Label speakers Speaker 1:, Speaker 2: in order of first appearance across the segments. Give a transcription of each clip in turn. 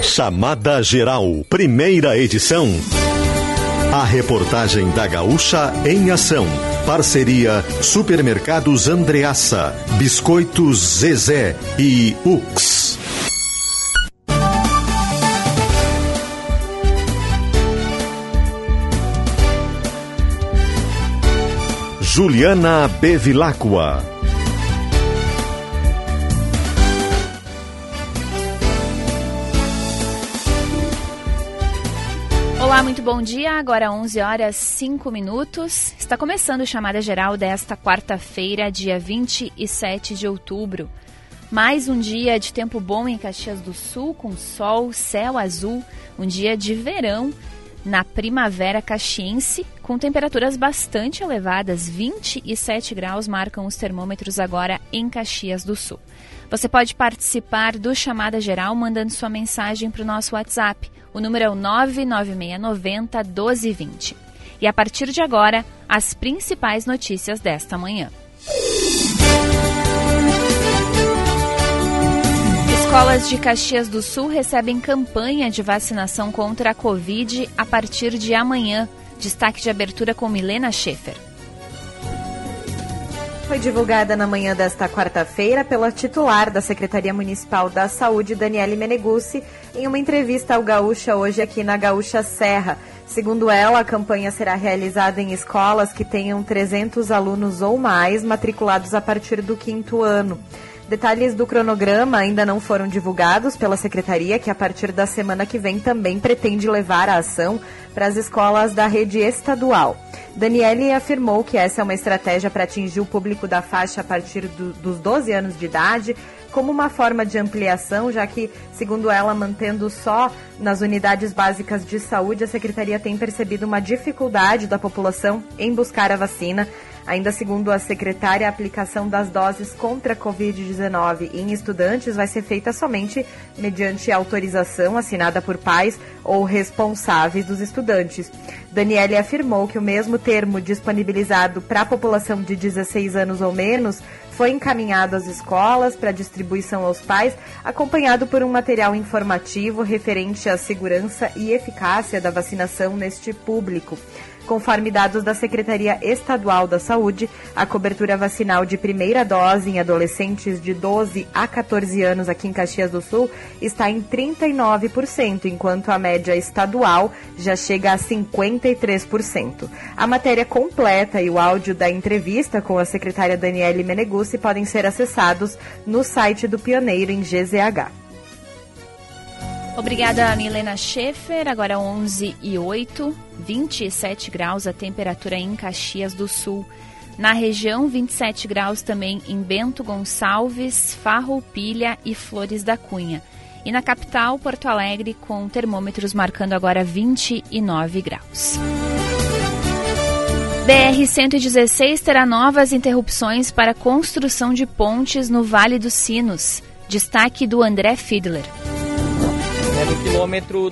Speaker 1: Chamada Geral, primeira edição. A reportagem da Gaúcha em ação. Parceria Supermercados Andreassa, Biscoitos Zezé e Ux. Juliana Bevilacqua.
Speaker 2: Olá, muito bom dia. Agora 11h05. Está começando a chamada geral desta quarta-feira, dia 27 de outubro. Mais um dia de tempo bom em Caxias do Sul, com sol, céu azul, um dia de verão na primavera caxiense, com temperaturas bastante elevadas. 27 graus marcam os termômetros agora em Caxias do Sul. Você pode participar do Chamada Geral mandando sua mensagem para o nosso WhatsApp. O número é o 99690-1220. E a partir de agora, as principais notícias desta manhã. Escolas de Caxias do Sul recebem campanha de vacinação contra a Covid a partir de amanhã. Destaque de abertura com Milena Schaefer.
Speaker 3: Foi divulgada na manhã desta quarta-feira pela titular da Secretaria Municipal da Saúde, Daniele Meneguzzi, em uma entrevista ao Gaúcha hoje aqui na Gaúcha Serra. Segundo ela, a campanha será realizada em escolas que tenham 300 alunos ou mais matriculados a partir do 5º ano. Detalhes do cronograma ainda não foram divulgados pela Secretaria, que a partir da semana que vem também pretende levar a ação para as escolas da rede estadual. Daniele afirmou que essa é uma estratégia para atingir o público da faixa a partir dos 12 anos de idade, como uma forma de ampliação, já que, segundo ela, mantendo só nas unidades básicas de saúde, a Secretaria tem percebido uma dificuldade da população em buscar a vacina. Ainda segundo a secretária, a aplicação das doses contra a Covid-19 em estudantes vai ser feita somente mediante autorização assinada por pais ou responsáveis dos estudantes. Daniele afirmou que o mesmo termo disponibilizado para a população de 16 anos ou menos foi encaminhado às escolas para distribuição aos pais, acompanhado por um material informativo referente à segurança e eficácia da vacinação neste público. Conforme dados da Secretaria Estadual da Saúde, a cobertura vacinal de primeira dose em adolescentes de 12 a 14 anos aqui em Caxias do Sul está em 39%, enquanto a média estadual já chega a 53%. A matéria completa e o áudio da entrevista com a secretária Daniele Meneguzzi podem ser acessados no site do Pioneiro em GZH.
Speaker 2: Obrigada, Milena Schaefer. Agora 11h08, 27 graus a temperatura em Caxias do Sul. Na região, 27 graus também em Bento Gonçalves, Farroupilha e Flores da Cunha. E na capital, Porto Alegre, com termômetros marcando agora 29 graus. BR-116 terá novas interrupções para construção de pontes no Vale dos Sinos. Destaque do André Fiedler.
Speaker 4: No quilômetro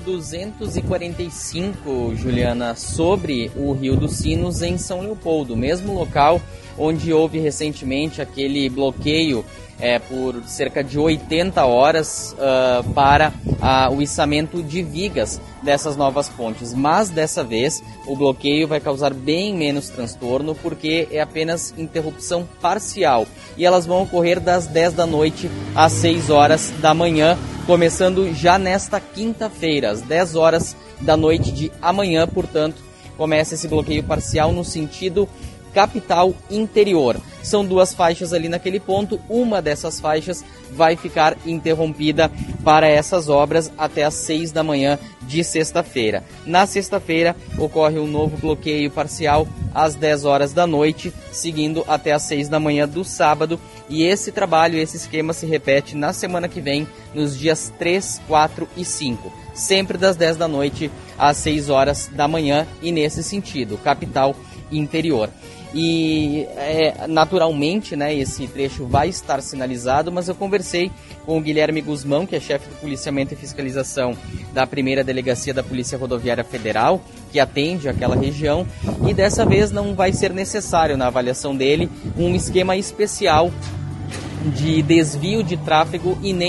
Speaker 4: 245, Juliana, sobre o Rio dos Sinos, em São Leopoldo, mesmo local onde houve recentemente aquele bloqueio por cerca de 80 horas para o içamento de vigas dessas novas pontes. Mas dessa vez o bloqueio vai causar bem menos transtorno, porque é apenas interrupção parcial. E elas vão ocorrer das 10 da noite às 6 horas da manhã, começando já nesta quinta-feira, às 10 horas da noite de amanhã. Portanto, começa esse bloqueio parcial no sentido capital interior. São duas faixas ali naquele ponto, uma dessas faixas vai ficar interrompida para essas obras até às 6 da manhã de sexta-feira. Na sexta-feira ocorre um novo bloqueio parcial às 10 horas da noite, seguindo até às 6 da manhã do sábado, e esse trabalho, esse esquema se repete na semana que vem, nos dias 3, 4 e 5, sempre das 10 da noite às 6 horas da manhã, e nesse sentido, capital interior. E naturalmente, né, esse trecho vai estar sinalizado, mas eu conversei com o Guilherme Guzmão, que é chefe do policiamento e fiscalização da 1ª Delegacia da Polícia Rodoviária Federal, que atende aquela região, e dessa vez não vai ser necessário, na avaliação dele, um esquema especial de desvio de tráfego e nem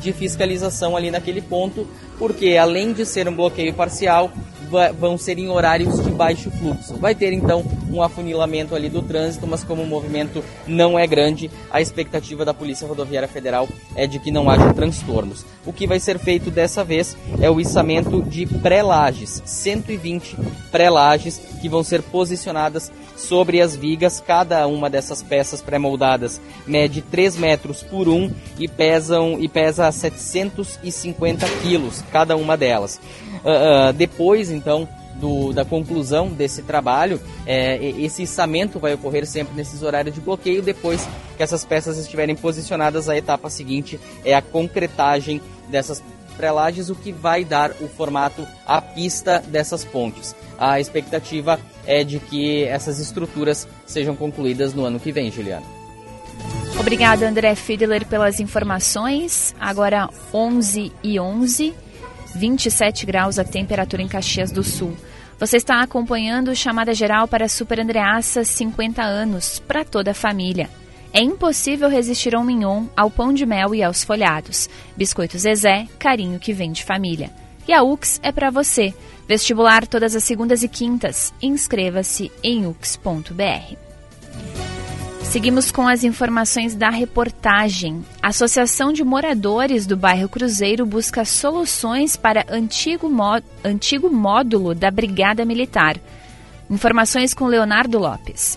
Speaker 4: de fiscalização ali naquele ponto, porque além de ser um bloqueio parcial, vão ser em horários de baixo fluxo. Vai ter então um afunilamento ali do trânsito, mas como o movimento não é grande, a expectativa da Polícia Rodoviária Federal é de que não haja transtornos. O que vai ser feito dessa vez é o içamento de pré-lajes, 120 pré-lajes que vão ser posicionadas sobre as vigas. Cada uma dessas peças pré-moldadas mede 3 metros por 1 e pesa 750 quilos cada uma delas. Depois, então, da conclusão desse trabalho, esse içamento vai ocorrer sempre nesses horários de bloqueio. Depois que essas peças estiverem posicionadas, a etapa seguinte é a concretagem dessas pré-lajes, o que vai dar o formato à pista dessas pontes. A expectativa é de que essas estruturas sejam concluídas no ano que vem, Juliana.
Speaker 2: Obrigada, André Fiedler, pelas informações. Agora 11h11. 27 graus a temperatura em Caxias do Sul. Você está acompanhando Chamada Geral para Super Andreassa 50 anos, para toda a família. É impossível resistir ao mignon, ao pão de mel e aos folhados. Biscoito Zezé, carinho que vem de família. E a UX é para você. Vestibular todas as segundas e quintas. Inscreva-se em ux.br. Seguimos com as informações da reportagem. A Associação de Moradores do Bairro Cruzeiro busca soluções para antigo módulo da Brigada Militar. Informações com Leonardo Lopes.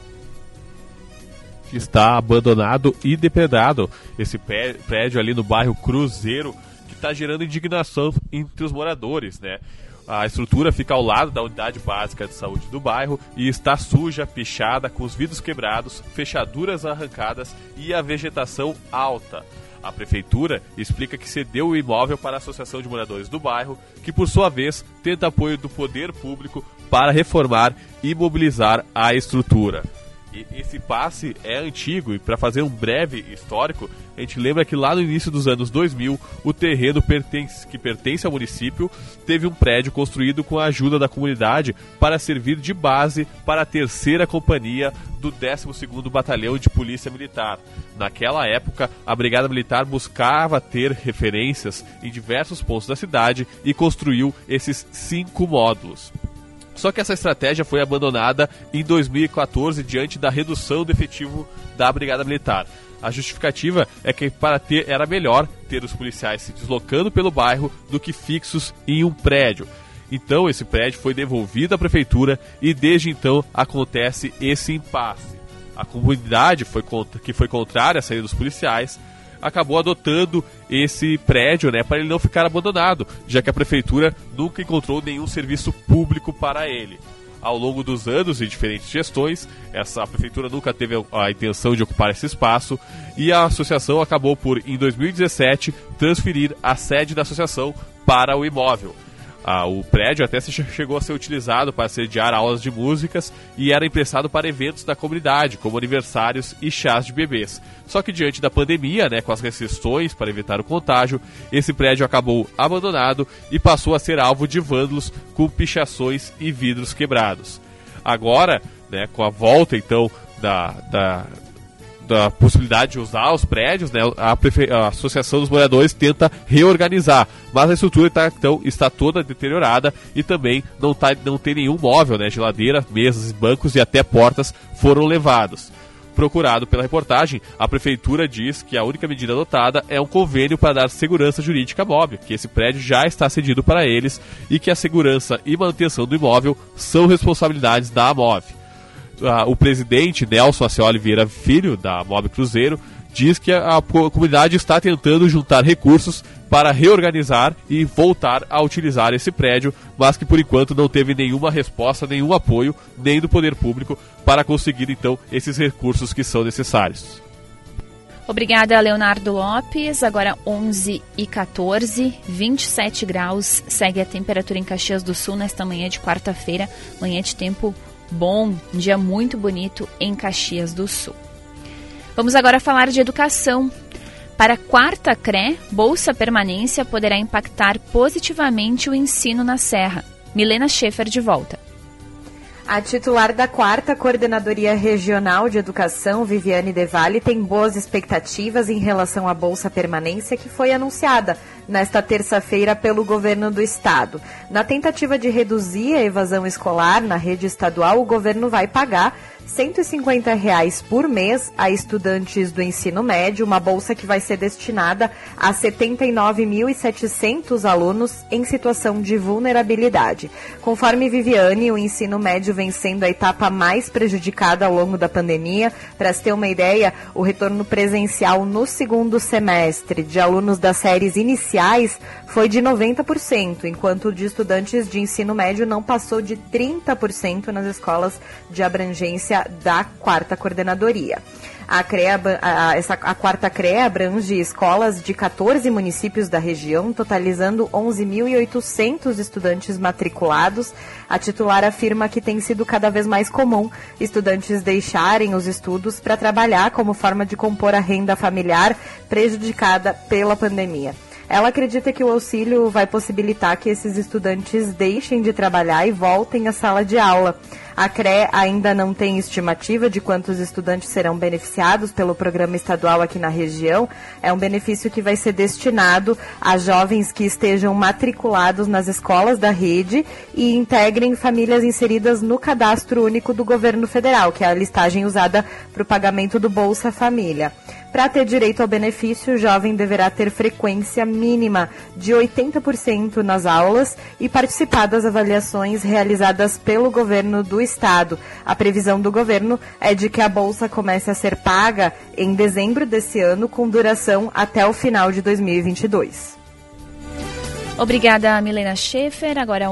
Speaker 5: Está abandonado e depredado esse prédio ali no bairro Cruzeiro, que está gerando indignação entre os moradores, né? A estrutura fica ao lado da unidade básica de saúde do bairro e está suja, pichada, com os vidros quebrados, fechaduras arrancadas e a vegetação alta. A prefeitura explica que cedeu o imóvel para a Associação de Moradores do Bairro, que por sua vez tenta apoio do poder público para reformar e mobilizar a estrutura. Esse passe é antigo e, para fazer um breve histórico, a gente lembra que lá no início dos anos 2000, o terreno que pertence ao município teve um prédio construído com a ajuda da comunidade para servir de base para a 3ª Companhia do 12º Batalhão de Polícia Militar. Naquela época, a Brigada Militar buscava ter referências em diversos pontos da cidade e construiu esses 5 módulos. Só que essa estratégia foi abandonada em 2014 diante da redução do efetivo da Brigada Militar. A justificativa é que era melhor ter os policiais se deslocando pelo bairro do que fixos em um prédio. Então esse prédio foi devolvido à prefeitura e desde então acontece esse impasse. A comunidade que foi contrária à saída dos policiais acabou adotando esse prédio, né, para ele não ficar abandonado, já que a prefeitura nunca encontrou nenhum serviço público para ele. Ao longo dos anos e diferentes gestões, a prefeitura nunca teve a intenção de ocupar esse espaço e a associação acabou por, em 2017, transferir a sede da associação para o imóvel. O prédio até chegou a ser utilizado para sediar aulas de músicas e era emprestado para eventos da comunidade, como aniversários e chás de bebês. Só que diante da pandemia, né, com as restrições para evitar o contágio, esse prédio acabou abandonado e passou a ser alvo de vândalos com pichações e vidros quebrados. Agora, né, com a volta então da possibilidade de usar os prédios, né, a Associação dos Moradores tenta reorganizar, mas a estrutura está toda deteriorada e também não tem nenhum móvel, né, geladeira, mesas, bancos e até portas foram levados. Procurado pela reportagem, a prefeitura diz que a única medida adotada é um convênio para dar segurança jurídica à MOB, que esse prédio já está cedido para eles e que a segurança e manutenção do imóvel são responsabilidades da MOB. O presidente Nelson Ascioli Vieira Filho, da MOB Cruzeiro, diz que a comunidade está tentando juntar recursos para reorganizar e voltar a utilizar esse prédio, mas que por enquanto não teve nenhuma resposta, nenhum apoio, nem do poder público para conseguir então esses recursos que são necessários.
Speaker 2: Obrigada, Leonardo Lopes. Agora 11h14, 27 graus, segue a temperatura em Caxias do Sul nesta manhã de quarta-feira, manhã de tempo bom, um dia muito bonito em Caxias do Sul. Vamos agora falar de educação. Para a 4ª CRE, Bolsa Permanência poderá impactar positivamente o ensino na Serra. Milena Schaefer de volta.
Speaker 3: A titular da 4ª Coordenadoria Regional de Educação, Viviane De Valle, tem boas expectativas em relação à Bolsa Permanência que foi anunciada nesta terça-feira pelo governo do estado. Na tentativa de reduzir a evasão escolar na rede estadual, o governo vai pagar R$ 150 por mês a estudantes do ensino médio, uma bolsa que vai ser destinada a 79.700 alunos em situação de vulnerabilidade. Conforme Viviane, o ensino médio vem sendo a etapa mais prejudicada ao longo da pandemia. Para se ter uma ideia, o retorno presencial no segundo semestre de alunos das séries iniciais foi de 90%, enquanto o de estudantes de ensino médio não passou de 30% nas escolas de abrangência da 4ª Coordenadoria. A 4ª CREA abrange escolas de 14 municípios da região, totalizando 11.800 estudantes matriculados. A titular afirma que tem sido cada vez mais comum estudantes deixarem os estudos para trabalhar como forma de compor a renda familiar prejudicada pela pandemia. Ela acredita que o auxílio vai possibilitar que esses estudantes deixem de trabalhar e voltem à sala de aula. A CRE ainda não tem estimativa de quantos estudantes serão beneficiados pelo programa estadual aqui na região. É um benefício que vai ser destinado a jovens que estejam matriculados nas escolas da rede e integrem famílias inseridas no Cadastro Único do Governo Federal, que é a listagem usada para o pagamento do Bolsa Família. Para ter direito ao benefício, o jovem deverá ter frequência mínima de 80% nas aulas e participar das avaliações realizadas pelo governo do estado. A previsão do governo é de que a bolsa comece a ser paga em dezembro desse ano, com duração até o final de 2022.
Speaker 2: Obrigada, Milena Schaefer. Agora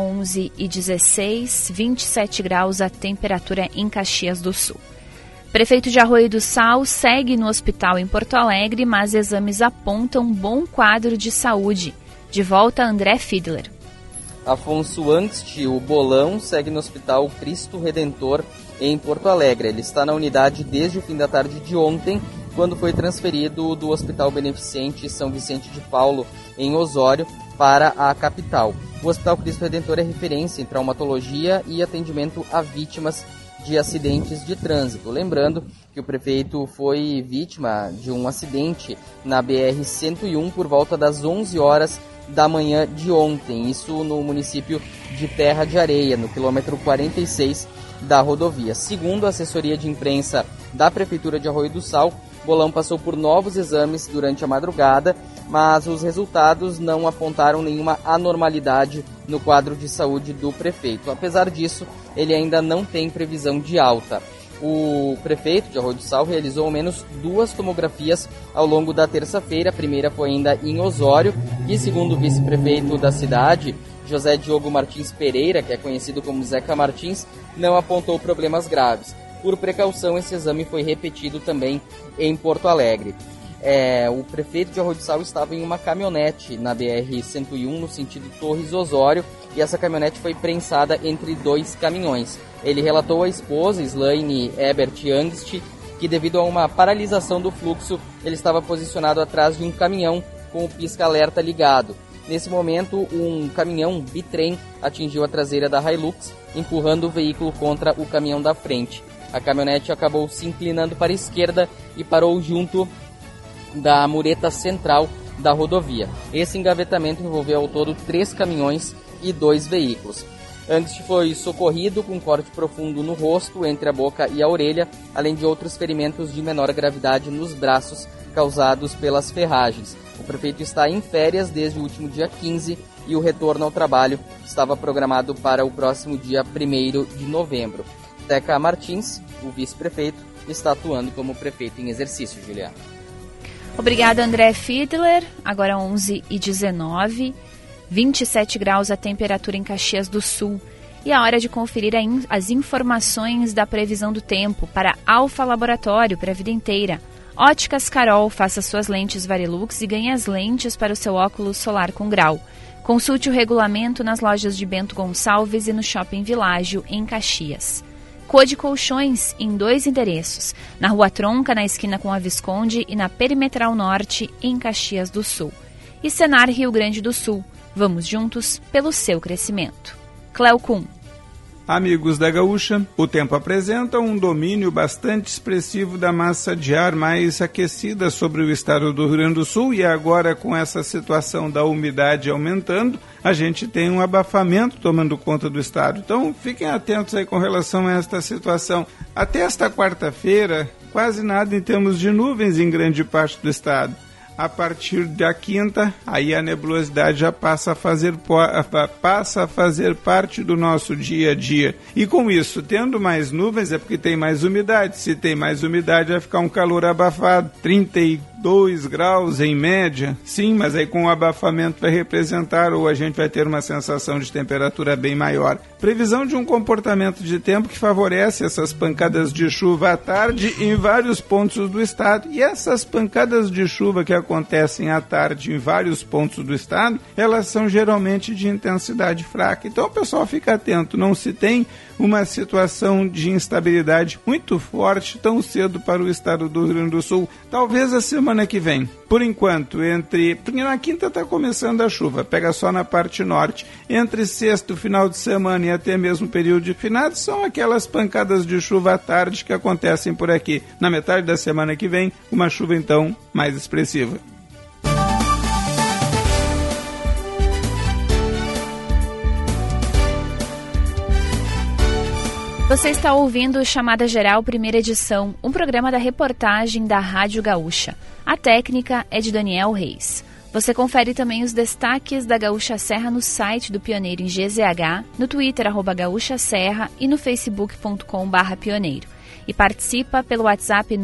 Speaker 2: 11h16, 27 graus a temperatura em Caxias do Sul. Prefeito de Arroio do Sal segue no hospital em Porto Alegre, mas exames apontam bom quadro de saúde. De volta, André Fiedler.
Speaker 4: Afonso Angst, o Bolão, segue no Hospital Cristo Redentor em Porto Alegre. Ele está na unidade desde o fim da tarde de ontem, quando foi transferido do Hospital Beneficente São Vicente de Paulo, em Osório, para a capital. O Hospital Cristo Redentor é referência em traumatologia e atendimento a vítimas de acidentes de trânsito. Lembrando que o prefeito foi vítima de um acidente na BR-101 por volta das 11 horas da manhã de ontem, isso no município de Terra de Areia, no quilômetro 46 da rodovia. Segundo a assessoria de imprensa da Prefeitura de Arroio do Sal, Bolão passou por novos exames durante a madrugada, mas os resultados não apontaram nenhuma anormalidade no quadro de saúde do prefeito. Apesar disso, ele ainda não tem previsão de alta. O prefeito de Arroio do Sal realizou ao menos 2 tomografias ao longo da terça-feira. A primeira foi ainda em Osório e, segundo o vice-prefeito da cidade, José Diogo Martins Pereira, que é conhecido como Zeca Martins, não apontou problemas graves. Por precaução, esse exame foi repetido também em Porto Alegre. O prefeito de Arroio do Sal estava em uma caminhonete na BR-101 no sentido Torres-Osório e essa caminhonete foi prensada entre 2 caminhões. Ele relatou à esposa, Slaine Ebert Angst, que devido a uma paralisação do fluxo, ele estava posicionado atrás de um caminhão com o pisca-alerta ligado. Nesse momento, um caminhão bitrem atingiu a traseira da Hilux, empurrando o veículo contra o caminhão da frente. A caminhonete acabou se inclinando para a esquerda e parou junto da mureta central da rodovia. Esse engavetamento envolveu ao todo 3 caminhões e 2 veículos. Angst foi socorrido com corte profundo no rosto, entre a boca e a orelha, além de outros ferimentos de menor gravidade nos braços causados pelas ferragens. O prefeito está em férias desde o último dia 15 e o retorno ao trabalho estava programado para o próximo dia 1º de novembro. Zeca Martins, o vice-prefeito, está atuando como prefeito em exercício, Juliana.
Speaker 2: Obrigada, André Fiedler. Agora 11h19, 27 graus a temperatura em Caxias do Sul. E a hora de conferir as informações da previsão do tempo para Alfa Laboratório, para a vida inteira. Óticas Carol, faça suas lentes Varilux e ganhe as lentes para o seu óculos solar com grau. Consulte o regulamento nas lojas de Bento Gonçalves e no Shopping Világio, em Caxias. Code Colchões, em 2 endereços, na Rua Tronca, na esquina com a Visconde, e na Perimetral Norte, em Caxias do Sul. E Senar Rio Grande do Sul, vamos juntos pelo seu crescimento. Cleo Kuhn.
Speaker 6: Amigos da Gaúcha, o tempo apresenta um domínio bastante expressivo da massa de ar mais aquecida sobre o estado do Rio Grande do Sul, e agora com essa situação da umidade aumentando, a gente tem um abafamento tomando conta do estado. Então fiquem atentos aí com relação a esta situação. Até esta quarta-feira, quase nada em termos de nuvens em grande parte do estado. A partir da quinta, aí a nebulosidade já passa a fazer parte do nosso dia a dia. E com isso, tendo mais nuvens é porque tem mais umidade. Se tem mais umidade, vai ficar um calor abafado, 32 graus em média. Sim, mas aí com o abafamento vai representar, ou a gente vai ter uma sensação de temperatura bem maior. Previsão de um comportamento de tempo que favorece essas pancadas de chuva à tarde em vários pontos do estado. E essas pancadas de chuva que acontecem à tarde em vários pontos do estado, elas são geralmente de intensidade fraca. Então o pessoal fica atento, não se tem uma situação de instabilidade muito forte tão cedo para o estado do Rio Grande do Sul. Talvez a semana que vem. Por enquanto, porque na quinta está começando a chuva, pega só na parte norte. Entre sexta, final de semana e até mesmo período de finados, são aquelas pancadas de chuva à tarde que acontecem por aqui. Na metade da semana que vem, uma chuva então mais expressiva.
Speaker 2: Você está ouvindo o Chamada Geral, primeira edição, um programa da reportagem da Rádio Gaúcha. A técnica é de Daniel Reis. Você confere também os destaques da Gaúcha Serra no site do Pioneiro em GZH, no Twitter, @Gaúcha Serra e no facebook.com/pioneiro. E participa pelo WhatsApp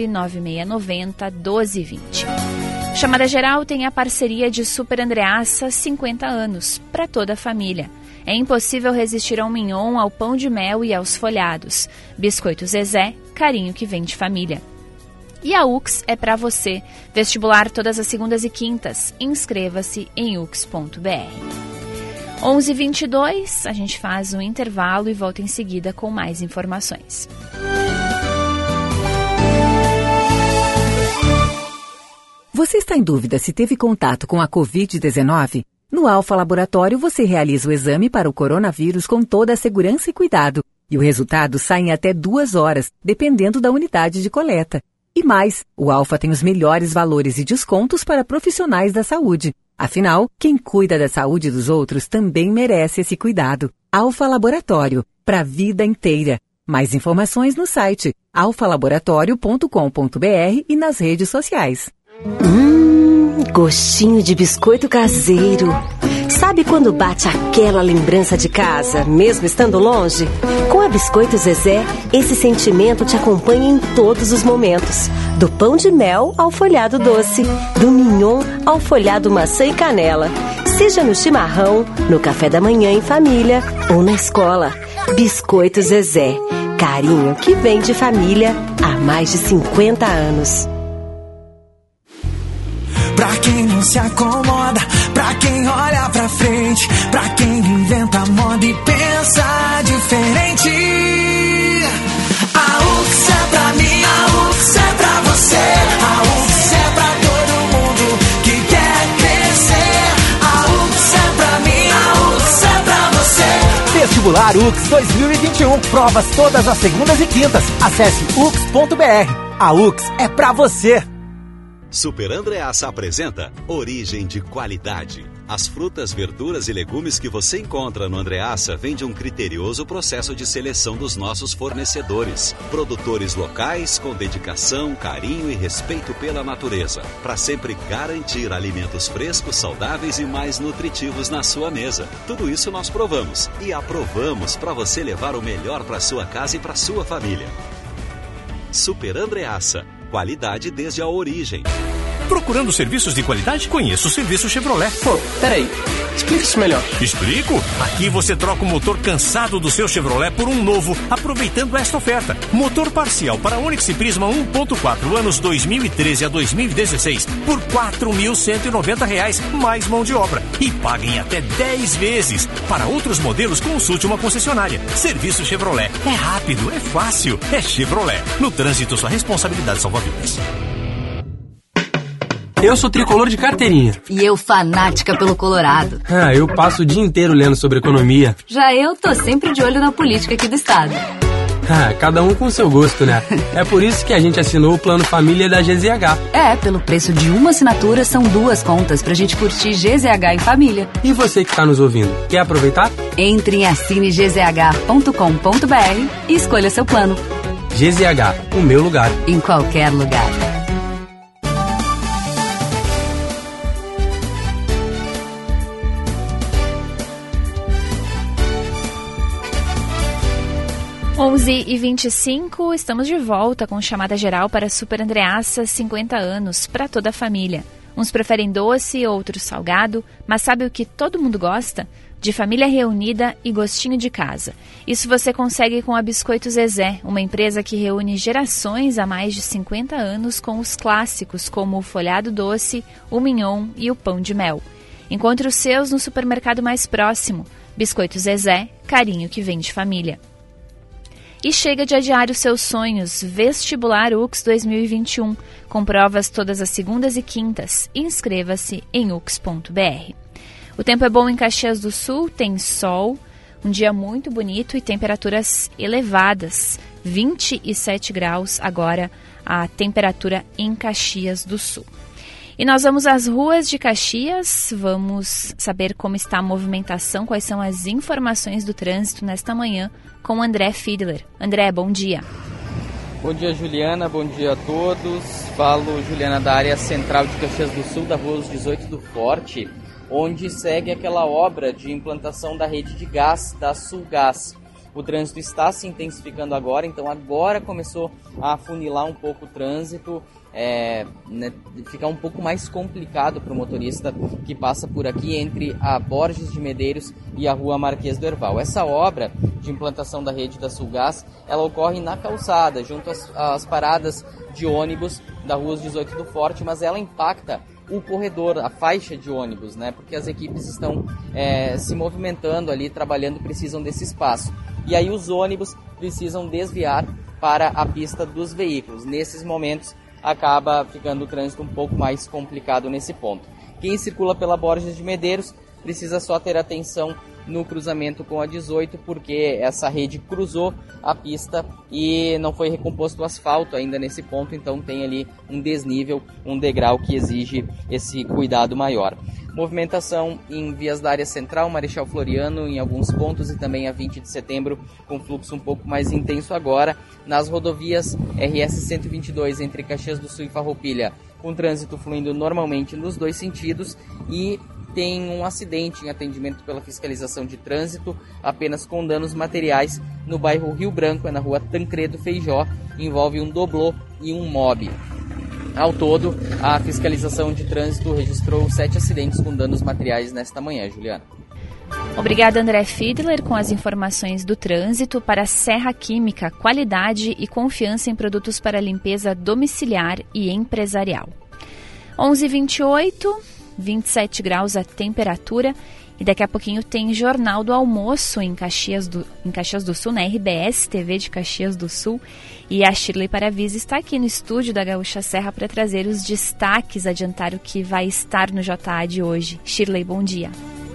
Speaker 2: 99690-1220. Chamada Geral tem a parceria de Super Andreassa, 50 anos, para toda a família. É impossível resistir ao mignon, ao pão de mel e aos folhados. Biscoito Zezé, carinho que vem de família. E a UX é para você. Vestibular todas as segundas e quintas. Inscreva-se em ux.br. 11h22, a gente faz um intervalo e volta em seguida com mais informações.
Speaker 7: Você está em dúvida se teve contato com a Covid-19? No Alfa Laboratório, você realiza o exame para o coronavírus com toda a segurança e cuidado. E o resultado sai em até 2 horas, dependendo da unidade de coleta. E mais, o Alfa tem os melhores valores e descontos para profissionais da saúde. Afinal, quem cuida da saúde dos outros também merece esse cuidado. Alfa Laboratório, para a vida inteira. Mais informações no site alfalaboratório.com.br e nas redes sociais.
Speaker 8: Gostinho de biscoito caseiro. Sabe quando bate aquela lembrança de casa, mesmo estando longe? Com a Biscoito Zezé, esse sentimento te acompanha em todos os momentos. Do pão de mel ao folhado doce, do mignon ao folhado maçã e canela. Seja no chimarrão, no café da manhã em família ou na escola. Biscoito Zezé, carinho que vem de família há mais de 50 anos.
Speaker 9: Pra quem não se acomoda, pra quem olha pra frente, pra quem inventa moda e pensa diferente. A UX é pra mim, a UX é pra você, a UX é pra todo mundo que quer crescer. A UX é pra mim, a UX é pra você.
Speaker 10: Vestibular UX 2021, provas todas as segundas e quintas. Acesse ux.br. A UX é pra você.
Speaker 1: Super Andreassa apresenta Origem de Qualidade. As frutas, verduras e legumes que você encontra no Andreassa vêm de um criterioso processo de seleção dos nossos fornecedores. Produtores locais com dedicação, carinho e respeito pela natureza, para sempre garantir alimentos frescos, saudáveis e mais nutritivos na sua mesa. Tudo isso nós provamos e aprovamos para você levar o melhor para sua casa e para sua família. Super Andreassa. Qualidade desde a origem.
Speaker 11: Procurando serviços de qualidade? Conheça o serviço Chevrolet.
Speaker 12: Pô, peraí. Explica isso melhor.
Speaker 11: Explico? Aqui você troca o motor cansado do seu Chevrolet por um novo, aproveitando esta oferta. Motor parcial para Onix e Prisma 1.4 anos 2013 a 2016 por R$ 4.190, mais mão de obra. E paguem até 10 vezes. Para outros modelos, consulte uma concessionária. Serviço Chevrolet. É rápido, é fácil, é Chevrolet. No trânsito, sua responsabilidade salva vidas.
Speaker 12: Eu sou tricolor de carteirinha.
Speaker 13: E eu fanática pelo Colorado.
Speaker 12: Eu passo o dia inteiro lendo sobre economia.
Speaker 13: Já eu tô sempre de olho na política aqui do estado.
Speaker 12: Cada um com seu gosto, né? É por isso que a gente assinou o Plano Família da GZH.
Speaker 13: Pelo preço de uma assinatura, são 2 contas pra gente curtir GZH em família.
Speaker 12: E você que tá nos ouvindo, quer aproveitar?
Speaker 13: Entre em assinegzh.com.br e escolha seu plano.
Speaker 12: GZH, o meu lugar.
Speaker 13: Em qualquer lugar.
Speaker 2: e 25, estamos de volta com chamada geral para Super Andreassa 50 anos, para toda a família. Uns preferem doce, outros salgado, mas sabe o que todo mundo gosta? De família reunida e gostinho de casa. Isso você consegue com a Biscoito Zezé, uma empresa que reúne gerações há mais de 50 anos com os clássicos como o folhado doce, o mignon e o pão de mel. Encontre os seus no supermercado mais próximo. Biscoito Zezé, carinho que vem de família. E chega de adiar os seus sonhos. Vestibular UX 2021, com provas todas as segundas e quintas. Inscreva-se em ux.br. O tempo é bom em Caxias do Sul, tem sol, um dia muito bonito e temperaturas elevadas. 27 graus agora a temperatura em Caxias do Sul. E nós vamos às ruas de Caxias, vamos saber como está a movimentação, quais são as informações do trânsito nesta manhã com André Fiedler. André, bom dia.
Speaker 4: Bom dia, Juliana, bom dia a todos. Falo, Juliana, da área central de Caxias do Sul, da Rua 18 do Forte, onde segue aquela obra de implantação da rede de gás da Sulgás. O trânsito está se intensificando agora, então agora começou a afunilar um pouco o trânsito, ficar um pouco mais complicado para o motorista que passa por aqui entre a Borges de Medeiros e a Rua Marquês do Herval. Essa obra de implantação da rede da Sulgás, ela ocorre na calçada, junto às paradas de ônibus da Rua 18 do Forte, mas ela impacta o corredor, a faixa de ônibus, né? Porque as equipes estão se movimentando ali, trabalhando, precisam desse espaço. E aí os ônibus precisam desviar para a pista dos veículos. Nesses momentos acaba ficando o trânsito um pouco mais complicado nesse ponto. Quem circula pela Borges de Medeiros precisa só ter atenção no cruzamento com a 18, porque essa rede cruzou a pista e não foi recomposto o asfalto ainda nesse ponto, então tem ali um desnível, um degrau que exige esse cuidado maior. Movimentação em vias da área central, Marechal Floriano em alguns pontos e também a 20 de setembro com fluxo um pouco mais intenso agora. Nas rodovias RS 122 entre Caxias do Sul e Farroupilha, com trânsito fluindo normalmente nos dois sentidos, e tem um acidente em atendimento pela fiscalização de trânsito, apenas com danos materiais, no bairro Rio Branco, na rua Tancredo Feijó, envolve um doblô e um mob. Ao todo, a fiscalização de trânsito registrou 7 acidentes com danos materiais nesta manhã, Juliana.
Speaker 2: Obrigada, André Fiedler, com as informações do trânsito. Para Serra Química, qualidade e confiança em produtos para limpeza domiciliar e empresarial. 11h28, 27 graus a temperatura. E daqui a pouquinho tem Jornal do Almoço em Caxias do Sul, na RBS TV de Caxias do Sul. E a Shirley Paravise está aqui no estúdio da Gaúcha Serra para trazer os destaques, adiantar o que vai estar no JA de hoje. Shirley, bom dia.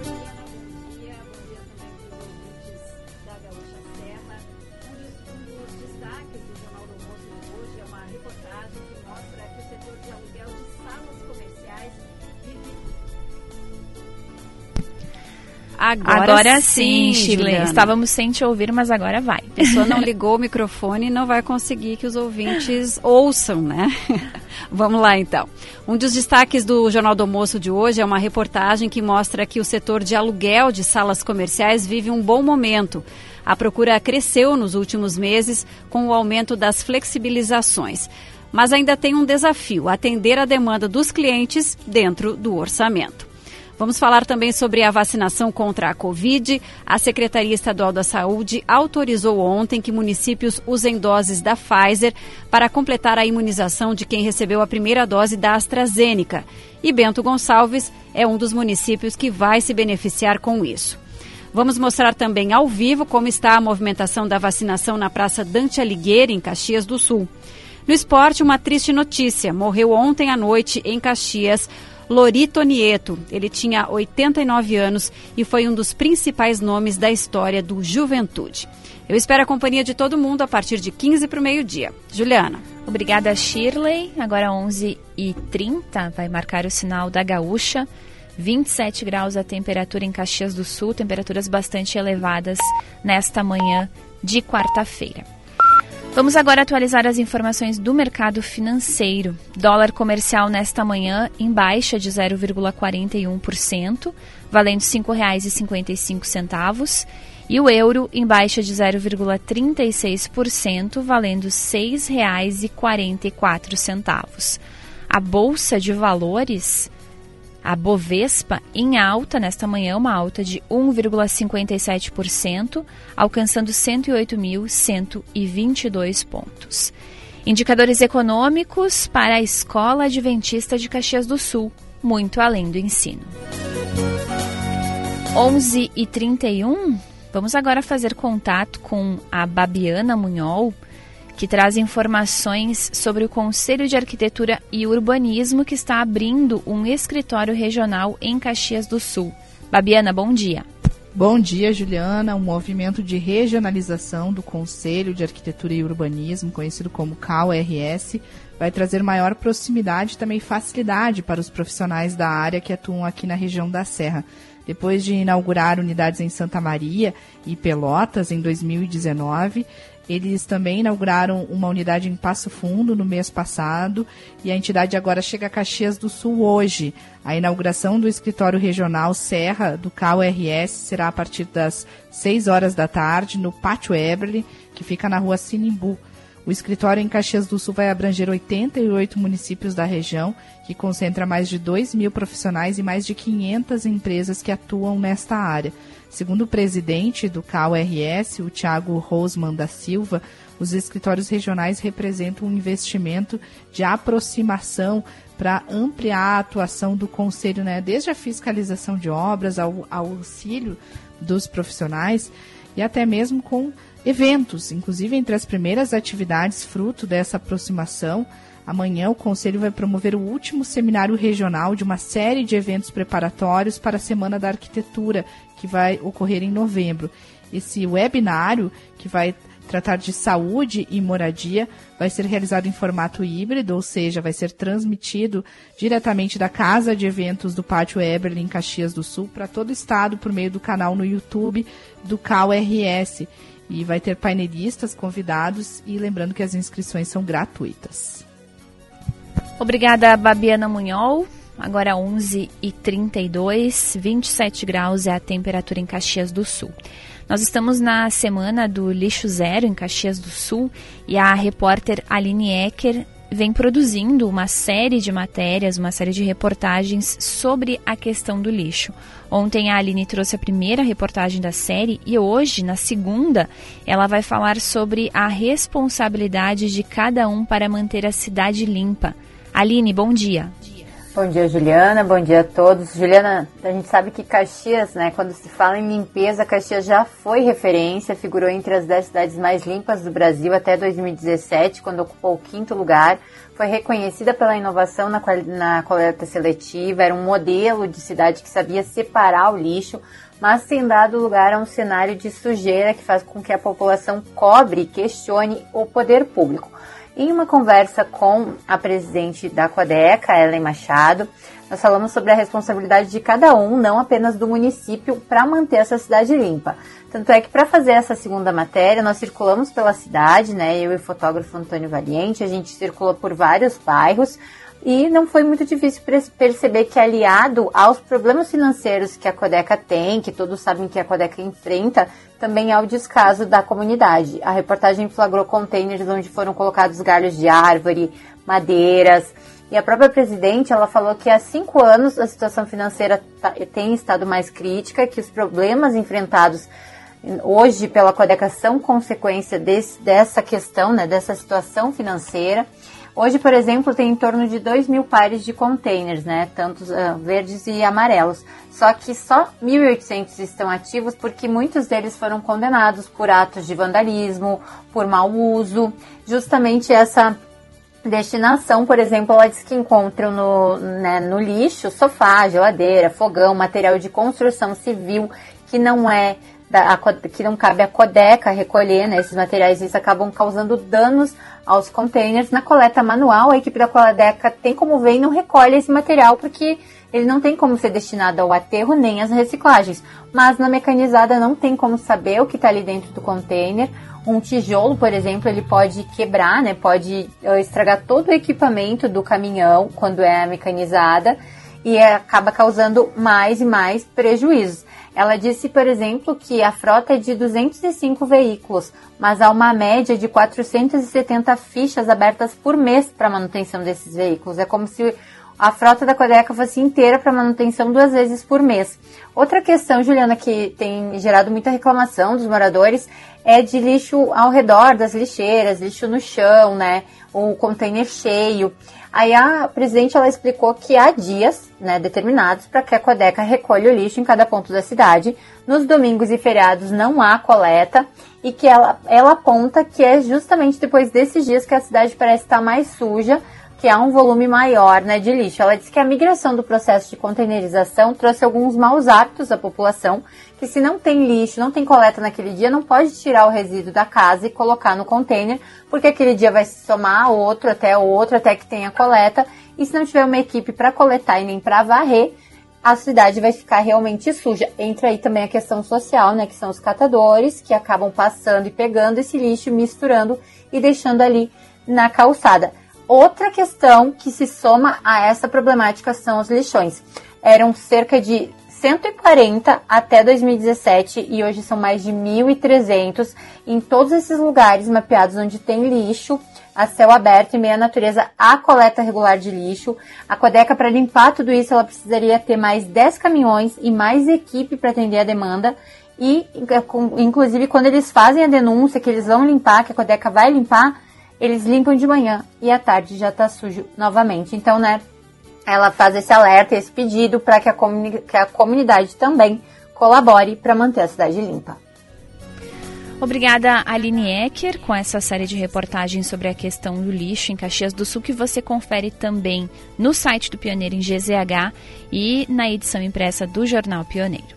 Speaker 2: Agora sim, Shirley. Estávamos sem te ouvir, mas agora vai.
Speaker 14: A pessoa não ligou o microfone e não vai conseguir que os ouvintes ouçam, né? Vamos lá, então. Um dos destaques do Jornal do Almoço de hoje é uma reportagem que mostra que o setor de aluguel de salas comerciais vive um bom momento. A procura cresceu nos últimos meses com o aumento das flexibilizações. Mas ainda tem um desafio: atender a demanda dos clientes dentro do orçamento. Vamos falar também sobre a vacinação contra a Covid. A Secretaria Estadual da Saúde autorizou ontem que municípios usem doses da Pfizer para completar a imunização de quem recebeu a primeira dose da AstraZeneca. E Bento Gonçalves é um dos municípios que vai se beneficiar com isso. Vamos mostrar também ao vivo como está a movimentação da vacinação na Praça Dante Alighieri, em Caxias do Sul. No esporte, uma triste notícia. Morreu ontem à noite em Caxias Lorito Nieto. Ele tinha 89 anos e foi um dos principais nomes da história do Juventude. Eu espero a companhia de todo mundo a partir de 15 para o meio-dia. Juliana.
Speaker 2: Obrigada, Shirley. Agora 11h30 vai marcar o sinal da Gaúcha. 27 graus a temperatura em Caxias do Sul, temperaturas bastante elevadas nesta manhã de quarta-feira. Vamos agora atualizar as informações do mercado financeiro. Dólar comercial nesta manhã em baixa de 0,41%, valendo R$ 5,55. E o euro em baixa de 0,36%, valendo R$ 6,44. A Bolsa de Valores, a Bovespa, em alta nesta manhã, uma alta de 1,57%, alcançando 108.122 pontos. Indicadores econômicos para a Escola Adventista de Caxias do Sul, muito além do ensino. 11h31, vamos agora fazer contato com a Babiana Munhol, que traz informações sobre o Conselho de Arquitetura e Urbanismo, que está abrindo um escritório regional em Caxias do Sul. Babiana, bom dia.
Speaker 15: Bom dia, Juliana. Um movimento de regionalização do Conselho de Arquitetura e Urbanismo, conhecido como CAU-RS, vai trazer maior proximidade e também facilidade para os profissionais da área que atuam aqui na região da Serra. Depois de inaugurar unidades em Santa Maria e Pelotas em 2019, eles também inauguraram uma unidade em Passo Fundo no mês passado e a entidade agora chega a Caxias do Sul hoje. A inauguração do escritório regional Serra do CAU-RS será a partir das 6 horas da tarde no Pátio Eberle, que fica na rua Sinimbu. O escritório em Caxias do Sul vai abranger 88 municípios da região, que concentra mais de 2.000 profissionais e mais de 500 empresas que atuam nesta área. Segundo o presidente do CAU-RS, o Thiago Rosman da Silva, os escritórios regionais representam um investimento de aproximação para ampliar a atuação do Conselho, né? Desde a fiscalização de obras ao auxílio dos profissionais e até mesmo com eventos. Inclusive, entre as primeiras atividades fruto dessa aproximação, amanhã o Conselho vai promover o último seminário regional de uma série de eventos preparatórios para a Semana da Arquitetura, que vai ocorrer em novembro. Esse webinário, que vai tratar de saúde e moradia, vai ser realizado em formato híbrido, ou seja, vai ser transmitido diretamente da Casa de Eventos do Pátio Eberle, em Caxias do Sul, para todo o estado por meio do canal no YouTube do CAU-RS. E vai ter painelistas convidados e lembrando que as inscrições são gratuitas.
Speaker 2: Obrigada, Babiana Munhol. Agora 11h32, 27 graus é a temperatura em Caxias do Sul. Nós estamos na semana do Lixo Zero em Caxias do Sul e a repórter Aline Ecker vem produzindo uma série de matérias, uma série de reportagens sobre a questão do lixo. Ontem a Aline trouxe a primeira reportagem da série e hoje, na segunda, ela vai falar sobre a responsabilidade de cada um para manter a cidade limpa. Aline, bom dia.
Speaker 16: Bom dia, Juliana. Bom dia a todos. Juliana, a gente sabe que Caxias, né, quando se fala em limpeza, Caxias já foi referência, figurou entre as 10 cidades mais limpas do Brasil até 2017, quando ocupou o 5º lugar. Foi reconhecida pela inovação na coleta seletiva, era um modelo de cidade que sabia separar o lixo, mas tem dado lugar a um cenário de sujeira que faz com que a população cobre e questione o poder público. Em uma conversa com a presidente da Codeca, Ellen Machado, nós falamos sobre a responsabilidade de cada um, não apenas do município, para manter essa cidade limpa. Tanto é que para fazer essa segunda matéria, nós circulamos pela cidade, né? Eu e o fotógrafo Antônio Valiente, a gente circulou por vários bairros e não foi muito difícil perceber que, aliado aos problemas financeiros que a Codeca tem, que todos sabem que a Codeca enfrenta, também há o descaso da comunidade. A reportagem flagrou containers onde foram colocados galhos de árvore, madeiras. E a própria presidente, ela falou que há 5 anos a situação financeira tem estado mais crítica, que os problemas enfrentados hoje pela Codeca são consequência dessa questão, né, dessa situação financeira. Hoje, por exemplo, tem em torno de 2.000 pares de containers, né, tantos verdes e amarelos. Só que só 1.800 estão ativos porque muitos deles foram condenados por atos de vandalismo, por mau uso. Justamente essa destinação. Por exemplo, ela diz que encontram no lixo sofá, geladeira, fogão, material de construção civil que não cabe à Codeca recolher, né, esses materiais. Isso acabam causando danos aos containers. Na coleta manual, a equipe da Codeca tem como ver e não recolhe esse material porque ele não tem como ser destinado ao aterro nem às reciclagens. Mas na mecanizada não tem como saber o que está ali dentro do container. Um tijolo, por exemplo, ele pode quebrar, né, pode estragar todo o equipamento do caminhão quando é mecanizada e acaba causando mais e mais prejuízos. Ela disse, por exemplo, que a frota é de 205 veículos, mas há uma média de 470 fichas abertas por mês para manutenção desses veículos. É como se a frota da Codeca fosse inteira para manutenção 2 vezes por mês. Outra questão, Juliana, que tem gerado muita reclamação dos moradores é de lixo ao redor das lixeiras, lixo no chão, né, o container cheio. Aí a presidente, ela explicou que há dias, né, determinados para que a Codeca recolha o lixo em cada ponto da cidade. Nos domingos e feriados não há coleta e que ela aponta que é justamente depois desses dias que a cidade parece estar mais suja, que há um volume maior, né, de lixo. Ela disse que a migração do processo de containerização trouxe alguns maus hábitos à população, que se não tem lixo, não tem coleta naquele dia, não pode tirar o resíduo da casa e colocar no container, porque aquele dia vai se somar outro até que tenha coleta, e se não tiver uma equipe para coletar e nem para varrer, a cidade vai ficar realmente suja. Entra aí também a questão social, né, que são os catadores, que acabam passando e pegando esse lixo, misturando e deixando ali na calçada. Outra questão que se soma a essa problemática são os lixões. Eram cerca de 140 até 2017 e hoje são mais de 1.300 em todos esses lugares mapeados onde tem lixo a céu aberto e meia natureza, há coleta regular de lixo. A Codeca, para limpar tudo isso, ela precisaria ter mais 10 caminhões e mais equipe para atender a demanda. E, inclusive, quando eles fazem a denúncia que eles vão limpar, que a Codeca vai limpar, eles limpam de manhã e à tarde já está sujo novamente. Então, né, ela faz esse alerta, esse pedido para que a comunidade também colabore para manter a cidade limpa.
Speaker 2: Obrigada, Aline Ecker, com essa série de reportagens sobre a questão do lixo em Caxias do Sul, que você confere também no site do Pioneiro em GZH e na edição impressa do Jornal Pioneiro.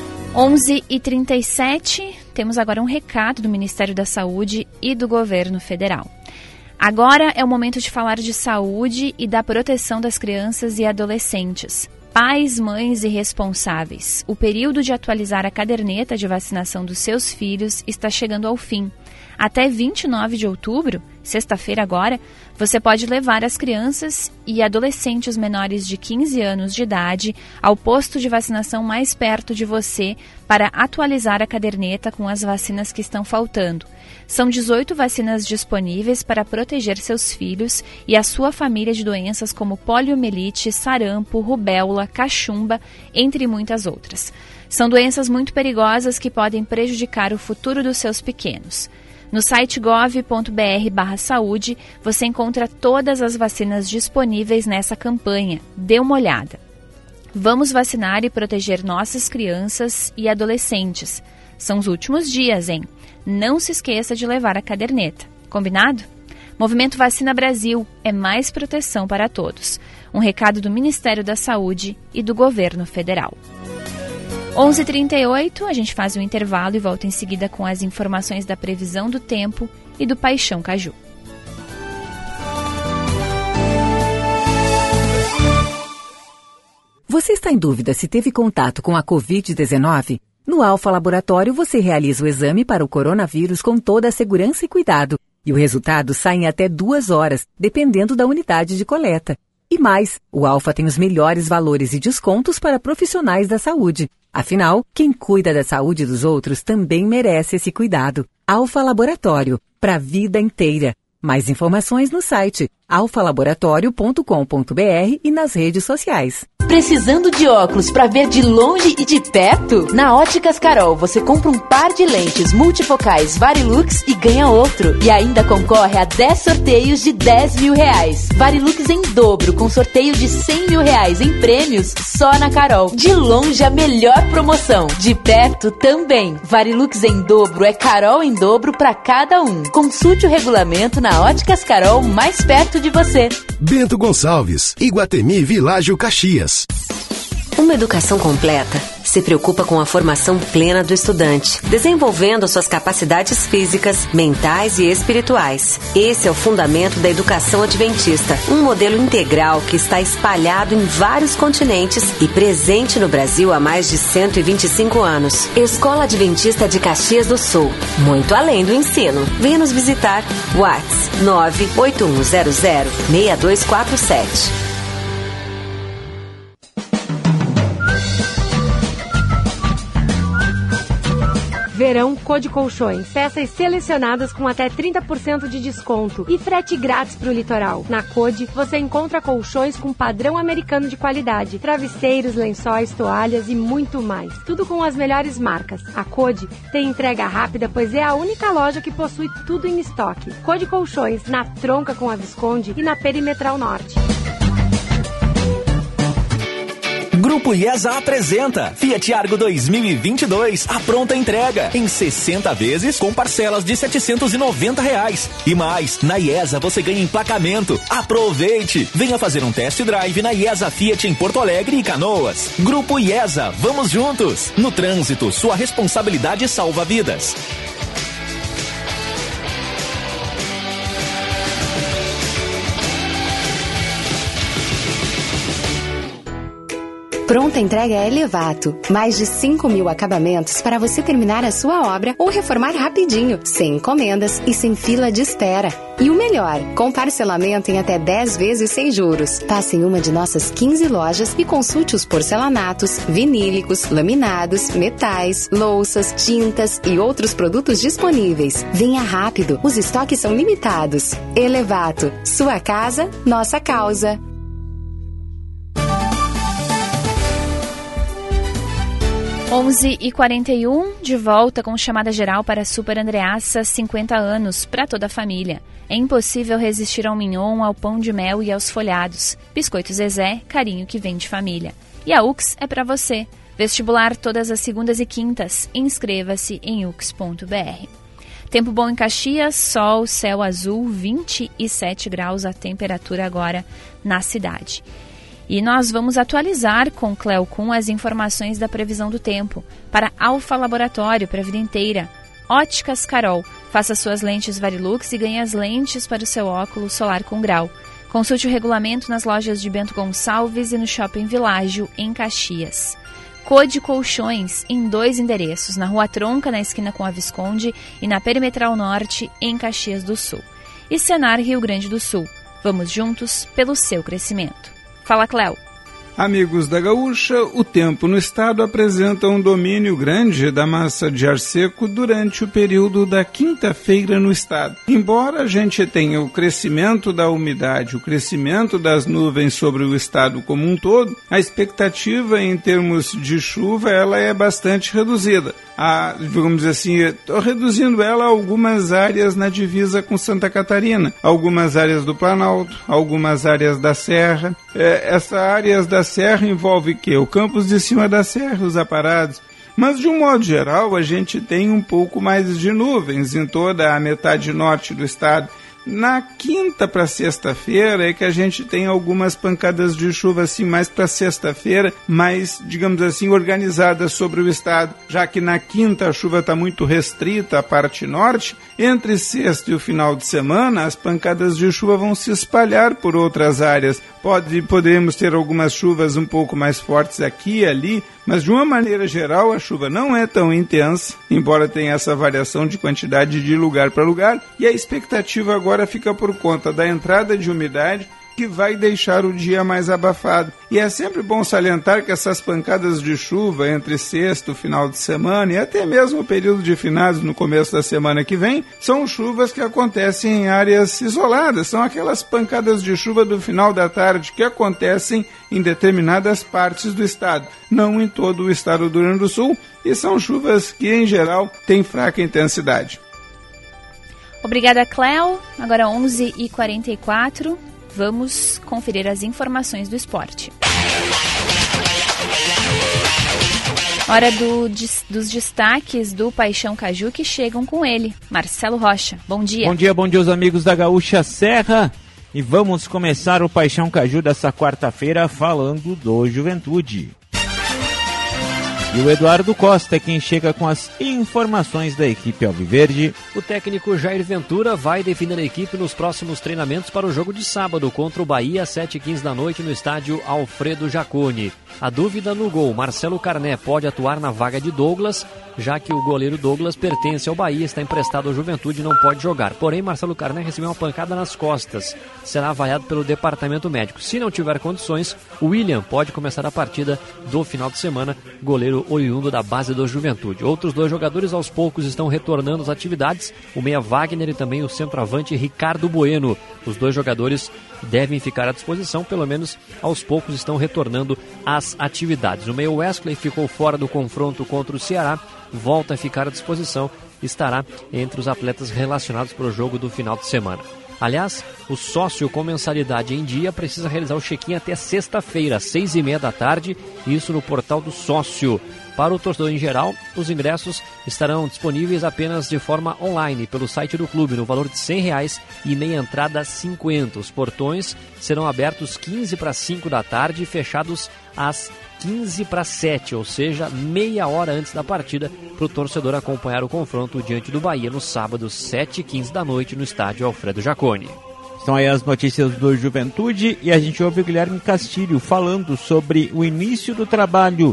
Speaker 2: 11h37, temos agora um recado do Ministério da Saúde e do Governo Federal. Agora é o momento de falar de saúde e da proteção das crianças e adolescentes. Pais, mães e responsáveis, o período de atualizar a caderneta de vacinação dos seus filhos está chegando ao fim. Até 29 de outubro, sexta-feira agora, você pode levar as crianças e adolescentes menores de 15 anos de idade ao posto de vacinação mais perto de você para atualizar a caderneta com as vacinas que estão faltando. São 18 vacinas disponíveis para proteger seus filhos e a sua família de doenças como poliomielite, sarampo, rubéola, cachumba, entre muitas outras. São doenças muito perigosas que podem prejudicar o futuro dos seus pequenos. No site gov.br/saúde, você encontra todas as vacinas disponíveis nessa campanha. Dê uma olhada. Vamos vacinar e proteger nossas crianças e adolescentes. São os últimos dias, hein? Não se esqueça de levar a caderneta. Combinado? Movimento Vacina Brasil é mais proteção para todos. Um recado do Ministério da Saúde e do Governo Federal. 11h38, a gente faz um intervalo e volta em seguida com as informações da previsão do tempo e do Paixão Caju.
Speaker 7: Você está em dúvida se teve contato com a Covid-19? No Alfa Laboratório, você realiza o exame para o coronavírus com toda a segurança e cuidado. E o resultado sai em até 2 horas, dependendo da unidade de coleta. E mais, o Alfa tem os melhores valores e descontos para profissionais da saúde. Afinal, quem cuida da saúde dos outros também merece esse cuidado. Alfa Laboratório, para a vida inteira. Mais informações no site alfalaboratório.com.br e nas redes sociais.
Speaker 17: Precisando de óculos para ver de longe e de perto? Na Óticas Carol, você compra um par de lentes multifocais Varilux e ganha outro. E ainda concorre a 10 sorteios de 10 mil reais. Varilux em dobro, com sorteio de 100 mil reais em prêmios, só na Carol. De longe, a melhor promoção. De perto, também. Varilux em dobro é Carol em dobro para cada um. Consulte o regulamento na Óticas Carol, mais perto de você.
Speaker 18: Bento Gonçalves, Iguatemi Világio Caxias.
Speaker 8: Uma educação completa se preocupa com a formação plena do estudante, desenvolvendo suas capacidades físicas, mentais e espirituais. Esse é o fundamento da educação adventista, um modelo integral que está espalhado em vários continentes e presente no Brasil há mais de 125 anos. Escola Adventista de Caxias do Sul, muito além do ensino. Venha nos visitar. WhatsApp 98100-6247.
Speaker 19: Verão Code Colchões. Peças selecionadas com até 30% de desconto e frete grátis para o litoral. Na Code, você encontra colchões com padrão americano de qualidade, travesseiros, lençóis, toalhas e muito mais. Tudo com as melhores marcas. A Code tem entrega rápida, pois é a única loja que possui tudo em estoque. Code Colchões, na tronca com a Visconde e na Perimetral Norte.
Speaker 20: Grupo IESA apresenta Fiat Argo 2022, a pronta entrega, em 60 vezes com parcelas de R$ 790. E mais, na IESA você ganha emplacamento. Aproveite! Venha fazer um test drive na IESA Fiat em Porto Alegre e Canoas. Grupo IESA, vamos juntos! No trânsito, sua responsabilidade salva vidas.
Speaker 21: Pronta entrega é Elevato. Mais de 5 mil acabamentos para você terminar a sua obra ou reformar rapidinho, sem encomendas e sem fila de espera. E o melhor, com parcelamento em até 10 vezes sem juros. Passe em uma de nossas 15 lojas e consulte os porcelanatos, vinílicos, laminados, metais, louças, tintas e outros produtos disponíveis. Venha rápido, os estoques são limitados. Elevato, sua casa, nossa causa.
Speaker 2: 11h41, de volta com chamada geral para Super Andreassa, 50 anos, para toda a família. É impossível resistir ao mignon, ao pão de mel e aos folhados. Biscoito Zezé, carinho que vem de família. E a UX é para você. Vestibular todas as segundas e quintas. Inscreva-se em ux.br. Tempo bom em Caxias, sol, céu azul, 27 graus a temperatura agora na cidade. E nós vamos atualizar com Cleo Kuhn as informações da previsão do tempo para Alfa Laboratório para a vida inteira. Óticas Carol. Faça suas lentes Varilux e ganhe as lentes para o seu óculos solar com grau. Consulte o regulamento nas lojas de Bento Gonçalves e no Shopping Világio, em Caxias. Code Colchões, em 2 endereços, na Rua Tronca, na esquina com a Visconde, e na Perimetral Norte, em Caxias do Sul. E Senar Rio Grande do Sul. Vamos juntos pelo seu crescimento. Fala, Cléo.
Speaker 6: Amigos da Gaúcha, o tempo no estado apresenta um domínio grande da massa de ar seco durante o período da quinta-feira no estado. Embora a gente tenha o crescimento da umidade, o crescimento das nuvens sobre o estado como um todo, a expectativa em termos de chuva ela é bastante reduzida. Vamos dizer assim, reduzindo ela a algumas áreas na divisa com Santa Catarina, algumas áreas do Planalto, algumas áreas da Serra. Essas áreas da Serra envolve que o campos de cima da Serra, os aparados. Mas, de um modo geral, a gente tem um pouco mais de nuvens em toda a metade norte do estado. Na quinta para sexta-feira é que a gente tem algumas pancadas de chuva assim mais para sexta-feira, mais, digamos assim, organizadas sobre o estado, já que na quinta a chuva está muito restrita à parte norte. Entre sexta e o final de semana, as pancadas de chuva vão se espalhar por outras áreas. Poderemos ter algumas chuvas um pouco mais fortes aqui e ali, mas de uma maneira geral a chuva não é tão intensa, embora tenha essa variação de quantidade de lugar para lugar, e a expectativa agora fica por conta da entrada de umidade, que vai deixar o dia mais abafado. E é sempre bom salientar que essas pancadas de chuva entre sexta, final de semana e até mesmo o período de finados no começo da semana que vem, são chuvas que acontecem em áreas isoladas, são aquelas pancadas de chuva do final da tarde que acontecem em determinadas partes do estado, não em todo o estado do Rio Grande do Sul, e são chuvas que, em geral, têm fraca intensidade.
Speaker 2: Obrigada, Cléo. Agora 11h44, vamos conferir as informações do esporte. Hora dos destaques do Paixão Caju que chegam com ele, Marcelo Rocha. Bom dia.
Speaker 5: Bom dia os amigos da Gaúcha Serra. E vamos começar o Paixão Caju dessa quarta-feira falando do Juventude. E o Eduardo Costa é quem chega com as informações da equipe alviverde.
Speaker 22: O técnico Jair Ventura vai definir a equipe nos próximos treinamentos para o jogo de sábado contra o Bahia às 7h15 da noite no estádio Alfredo Jaconi. A dúvida no gol, Marcelo Carné pode atuar na vaga de Douglas, já que o goleiro Douglas pertence ao Bahia, está emprestado à Juventude e não pode jogar. Porém, Marcelo Carné recebeu uma pancada nas costas, será avaliado pelo departamento médico. Se não tiver condições, o William pode começar a partida do final de semana, goleiro oriundo da base do Juventude. Outros dois jogadores aos poucos estão retornando às atividades, o meia Wagner e também o centroavante Ricardo Bueno. Os dois jogadores devem ficar à disposição, pelo menos aos poucos estão retornando às atividades. O meia Wesley ficou fora do confronto contra o Ceará, volta a ficar à disposição, estará entre os atletas relacionados para o jogo do final de semana. Aliás, o sócio com mensalidade em dia precisa realizar o check-in até sexta-feira, às 6h30 da tarde, isso no portal do sócio. Para o torcedor em geral, os ingressos estarão disponíveis apenas de forma online pelo site do clube, no valor de R$100 e meia entrada R$50. Os portões serão abertos 15 para 5 da tarde e fechados às 15 para 7, ou seja, meia hora antes da partida, para o torcedor acompanhar o confronto diante do Bahia no sábado, 7h15 da noite, no estádio Alfredo Jaconi.
Speaker 5: Estão aí as notícias do Juventude e a gente ouve o Guilherme Castilho falando sobre o início do trabalho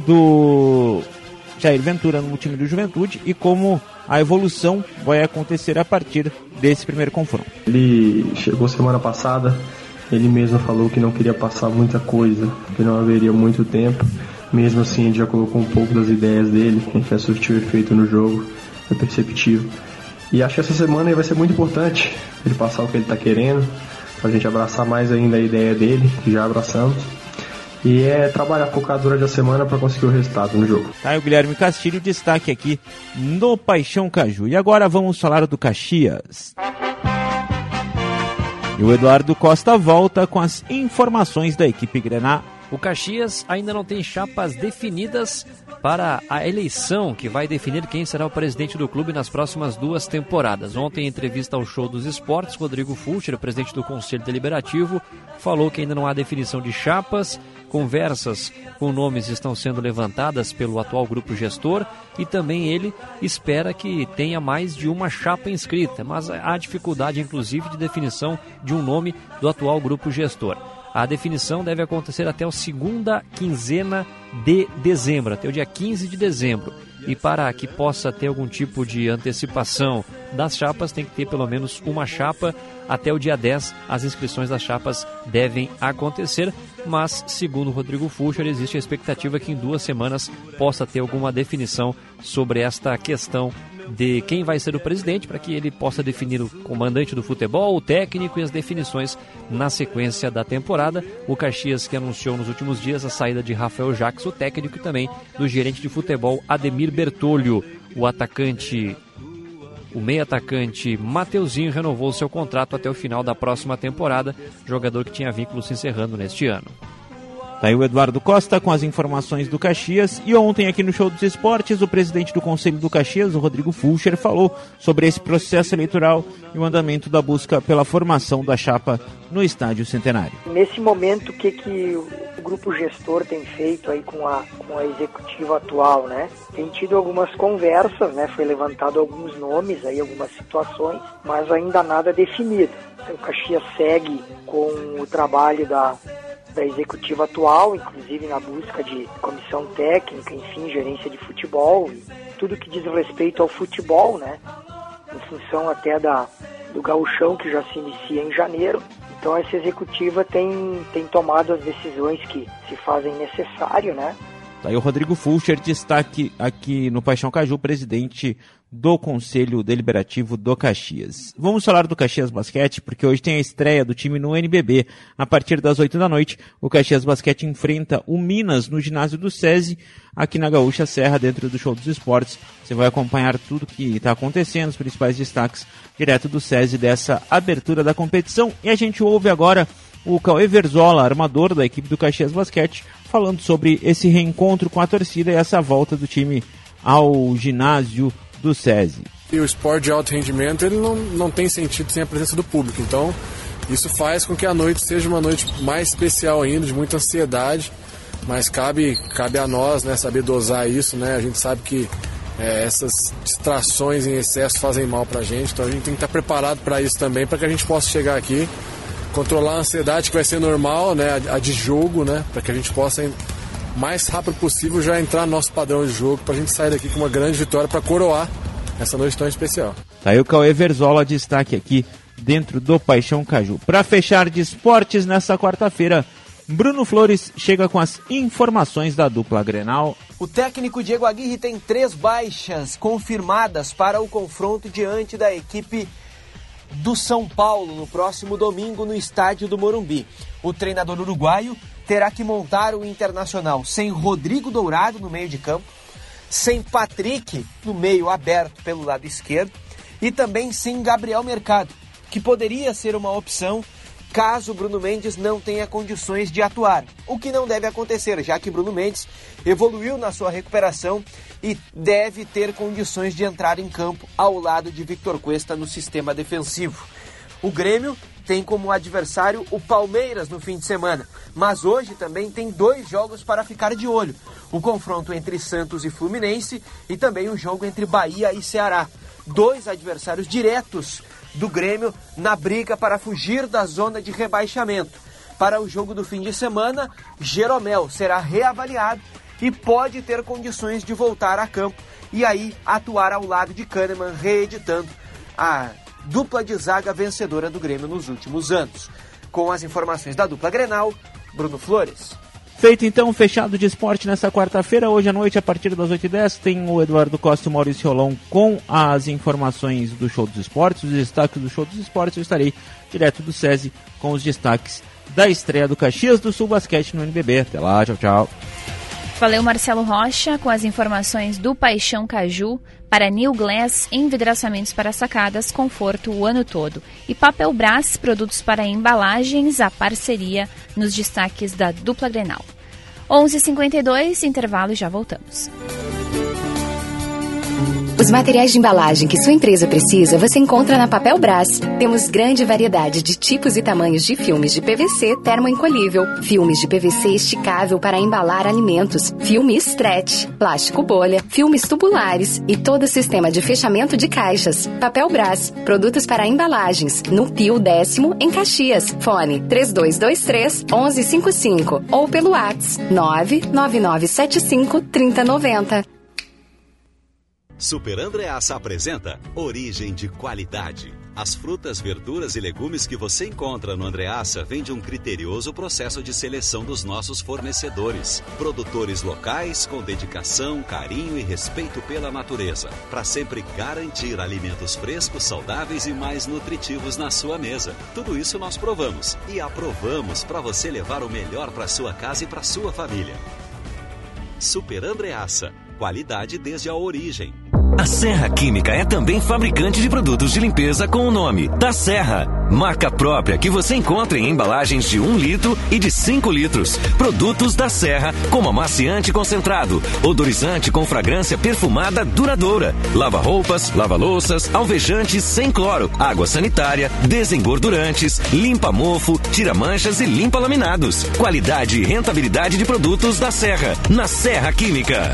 Speaker 5: do Jair Ventura no time do Juventude e como a evolução vai acontecer a partir desse primeiro confronto.
Speaker 23: Ele chegou semana passada, ele mesmo falou que não queria passar muita coisa, que não haveria muito tempo. Mesmo assim, ele já colocou um pouco das ideias dele, que já surtiu efeito no jogo, é perceptível. E acho que essa semana vai ser muito importante ele passar o que ele está querendo, para a gente abraçar mais ainda a ideia dele, que já abraçamos. E é trabalhar focado durante a semana para conseguir o resultado no jogo.
Speaker 5: Tá aí o Guilherme Castilho, destaque aqui no Paixão Caju. E agora vamos falar do Caxias. E o Eduardo Costa volta com as informações da equipe Grená.
Speaker 22: O Caxias ainda não tem chapas definidas para a eleição que vai definir quem será o presidente do clube nas próximas 2 temporadas. Ontem, em entrevista ao Show dos Esportes, Rodrigo Fulcher, presidente do Conselho Deliberativo, falou que ainda não há definição de chapas, conversas com nomes estão sendo levantadas pelo atual grupo gestor e também ele espera que tenha mais de uma chapa inscrita, mas há dificuldade, inclusive, de definição de um nome do atual grupo gestor. A definição deve acontecer até a segunda quinzena de dezembro, até o dia 15 de dezembro. E para que possa ter algum tipo de antecipação das chapas, tem que ter pelo menos uma chapa. Até o dia 10, as inscrições das chapas devem acontecer. Mas, segundo o Rodrigo Fulcher, existe a expectativa que em 2 semanas possa ter alguma definição sobre esta questão de quem vai ser o presidente, para que ele possa definir o comandante do futebol, o técnico e as definições na sequência da temporada. O Caxias que anunciou nos últimos dias a saída de Rafael Jacques, o técnico, e também do gerente de futebol Ademir Bertolho. O meio-atacante Mateuzinho renovou seu contrato até o final da próxima temporada, jogador que tinha vínculo se encerrando neste ano.
Speaker 5: Tá aí o Eduardo Costa com as informações do Caxias. E ontem aqui no Show dos Esportes, o presidente do Conselho do Caxias, o Rodrigo Fulcher, falou sobre esse processo eleitoral e o andamento da busca pela formação da chapa no Estádio Centenário.
Speaker 24: Nesse momento, o que o grupo gestor tem feito aí com a executiva atual, né? Tem tido algumas conversas, né? Foi levantado alguns nomes aí, algumas situações, mas ainda nada definido. Então, o Caxias segue com o trabalho da executiva atual, inclusive na busca de comissão técnica, enfim, gerência de futebol, e tudo que diz respeito ao futebol, né? Em função até do gauchão que já se inicia em janeiro. Então essa executiva tem tomado as decisões que se fazem necessário, né?
Speaker 5: Tá aí o Rodrigo Fulcher, destaque aqui no Paixão Caju, presidente do Conselho Deliberativo do Caxias. Vamos falar do Caxias Basquete, porque hoje tem a estreia do time no NBB. A partir das 8 da noite, o Caxias Basquete enfrenta o Minas no ginásio do SESI, aqui na Gaúcha Serra, dentro do Show dos Esportes. Você vai acompanhar tudo que está acontecendo, os principais destaques direto do SESI dessa abertura da competição. E a gente ouve agora o Cauê Verzola, armador da equipe do Caxias Basquete, falando sobre esse reencontro com a torcida e essa volta do time ao ginásio do SESI.
Speaker 1: E o esporte de alto rendimento ele não tem sentido sem a presença do público, então isso faz com que a noite seja uma noite mais especial ainda, de muita ansiedade, mas cabe a nós, né, saber dosar isso, né? A gente sabe que essas distrações em excesso fazem mal pra gente, então a gente tem que estar preparado para isso também, para que a gente possa chegar aqui, controlar a ansiedade que vai ser normal, né, a de jogo, né, para que a gente possa mais rápido possível já entrar no nosso padrão de jogo, para a gente sair daqui com uma grande vitória para coroar essa noite tão especial.
Speaker 5: Tá aí o Cauê Verzola, destaque aqui dentro do Paixão Caju. Para fechar de esportes nessa quarta-feira, Bruno Flores chega com as informações da dupla Grenal.
Speaker 3: O técnico Diego Aguirre tem 3 baixas confirmadas para o confronto diante da equipe do São Paulo no próximo domingo no estádio do Morumbi. O treinador uruguaio terá que montar o Internacional sem Rodrigo Dourado no meio de campo, sem Patrick no meio aberto pelo lado esquerdo e também sem Gabriel Mercado, que poderia ser uma opção caso Bruno Mendes não tenha condições de atuar, o que não deve acontecer, já que Bruno Mendes evoluiu na sua recuperação e deve ter condições de entrar em campo ao lado de Victor Cuesta no sistema defensivo. O Grêmio tem como adversário o Palmeiras no fim de semana, mas hoje também tem 2 jogos para ficar de olho. O confronto entre Santos e Fluminense e também o jogo entre Bahia e Ceará. 2 adversários diretos do Grêmio na briga para fugir da zona de rebaixamento. Para o jogo do fim de semana, Jeromel será reavaliado e pode ter condições de voltar a campo e aí atuar ao lado de Kahneman, reeditando a dupla de zaga vencedora do Grêmio nos últimos anos. Com as informações da dupla Grenal, Bruno Flores.
Speaker 5: Feito então, fechado de esporte nessa quarta-feira. Hoje à noite, a partir das 8h10, tem o Eduardo Costa e o Maurício Rolão com as informações do Show dos Esportes, os destaques do Show dos Esportes. Eu estarei direto do SESI com os destaques da estreia do Caxias do Sul Basquete no NBB. Até lá, tchau, tchau.
Speaker 2: Valeu, Marcelo Rocha, com as informações do Paixão Caju. Para New Glass, envidraçamentos para sacadas, conforto o ano todo. E Papel Brás, produtos para embalagens, a parceria nos destaques da dupla Grenal. 11h52, intervalo e já voltamos.
Speaker 21: Os materiais de embalagem que sua empresa precisa, você encontra na Papel Brás. Temos grande variedade de tipos e tamanhos de filmes de PVC termoencolhível, filmes de PVC esticável para embalar alimentos, filme stretch, plástico bolha, filmes tubulares e todo o sistema de fechamento de caixas. Papel Brás, produtos para embalagens, no Pio 10º, em Caxias. Fone 3223-1155 ou pelo WhatsApp 99975-3090.
Speaker 9: Super Andreassa apresenta Origem de Qualidade. As frutas, verduras e legumes que você encontra no Andreassa vêm de um criterioso processo de seleção dos nossos fornecedores. Produtores locais com dedicação, carinho e respeito pela natureza, para sempre garantir alimentos frescos, saudáveis e mais nutritivos na sua mesa. Tudo isso nós provamos e aprovamos para você levar o melhor para sua casa e para sua família. Super Andreassa. Qualidade desde a origem.
Speaker 20: A Serra Química é também fabricante de produtos de limpeza com o nome da Serra. Marca própria que você encontra em embalagens de 1 litro e de 5 litros. Produtos da Serra, como amaciante concentrado, odorizante com fragrância perfumada duradoura, lava-roupas, lava-louças, alvejantes sem cloro, água sanitária, desengordurantes, limpa-mofo, tira manchas e limpa laminados. Qualidade e rentabilidade de produtos da Serra, na Serra Química.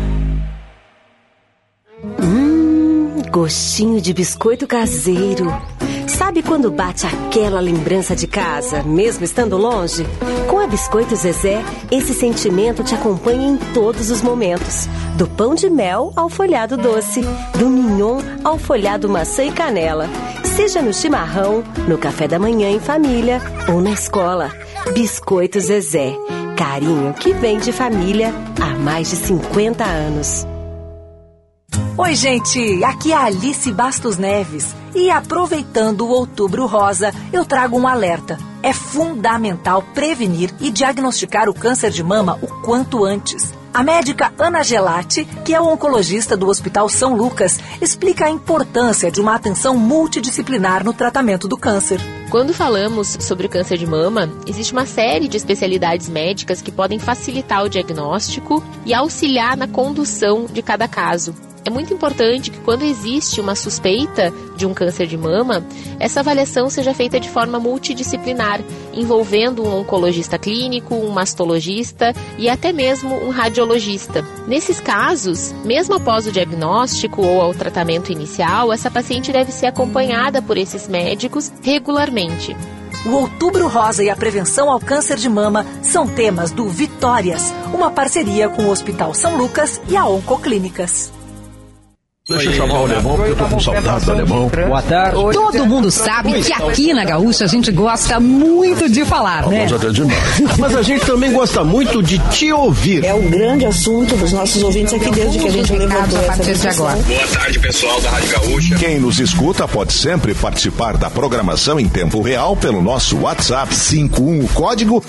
Speaker 8: Gostinho de biscoito caseiro. Sabe quando bate aquela lembrança de casa, mesmo estando longe? Com a Biscoito Zezé, esse sentimento te acompanha em todos os momentos. Do pão de mel ao folhado doce, do mignon ao folhado maçã e canela. Seja no chimarrão, no café da manhã em família ou na escola. Biscoitos Zezé. Carinho que vem de família há mais de 50 anos.
Speaker 10: Oi, gente, aqui é a Alice Bastos Neves e aproveitando o Outubro Rosa, eu trago um alerta. É fundamental prevenir e diagnosticar o câncer de mama o quanto antes. A médica Ana Gelati, que é oncologista do Hospital São Lucas, explica a importância de uma atenção multidisciplinar no tratamento do câncer.
Speaker 11: Quando falamos sobre o câncer de mama, existe uma série de especialidades médicas que podem facilitar o diagnóstico e auxiliar na condução de cada caso. É muito importante que quando existe uma suspeita de um câncer de mama, essa avaliação seja feita de forma multidisciplinar, envolvendo um oncologista clínico, um mastologista e até mesmo um radiologista. Nesses casos, mesmo após o diagnóstico ou ao tratamento inicial, essa paciente deve ser acompanhada por esses médicos regularmente.
Speaker 10: O Outubro Rosa e a prevenção ao câncer de mama são temas do Vitórias, uma parceria com o Hospital São Lucas e a Oncoclínicas.
Speaker 12: Deixa eu chamar o Alemão, porque eu tô com saudade do Alemão.
Speaker 13: Boa tarde. Todo mundo sabe que aqui na Gaúcha a gente gosta muito de falar, né?
Speaker 12: Mas até demais. Mas a gente também gosta muito de te ouvir.
Speaker 25: É o grande assunto dos nossos ouvintes aqui desde que a gente levantou essa discussão.
Speaker 26: Boa tarde, pessoal da Rádio Gaúcha.
Speaker 27: Quem nos escuta pode sempre participar da programação em tempo real pelo nosso WhatsApp 51, o código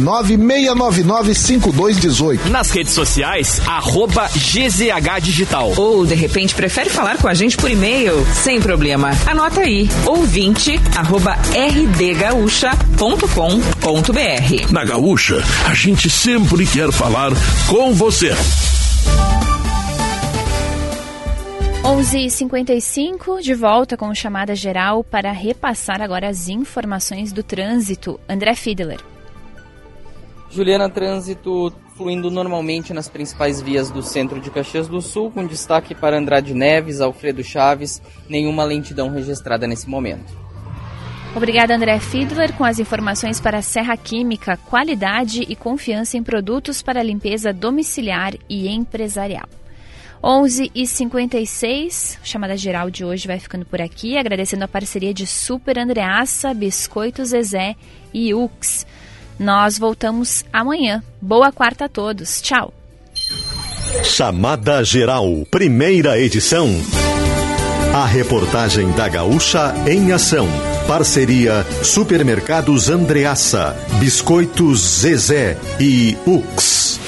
Speaker 27: 996995218.
Speaker 20: Nas redes sociais, @GZH Digital.
Speaker 13: Ou, de repente, prefere falar com a gente por e-mail? Sem problema. Anota aí, ouvinte@rdgaúcha.com.br.
Speaker 12: Na Gaúcha, a gente sempre quer falar com você.
Speaker 2: 11h55, de volta com chamada geral para repassar agora as informações do trânsito. André Fiedler.
Speaker 4: Juliana, trânsito fluindo normalmente nas principais vias do centro de Caxias do Sul, com destaque para Andrade Neves, Alfredo Chaves, nenhuma lentidão registrada nesse momento.
Speaker 2: Obrigada, André Fiedler, com as informações para a Serra Química, qualidade e confiança em produtos para limpeza domiciliar e empresarial. 11h56, chamada geral de hoje vai ficando por aqui, agradecendo a parceria de Super Andreassa, Biscoitos Zezé e Ux. Nós voltamos amanhã. Boa quarta a todos. Tchau.
Speaker 9: Chamada Geral, primeira edição. A reportagem da Gaúcha em ação. Parceria Supermercados Andreassa, Biscoitos Zezé e Ux.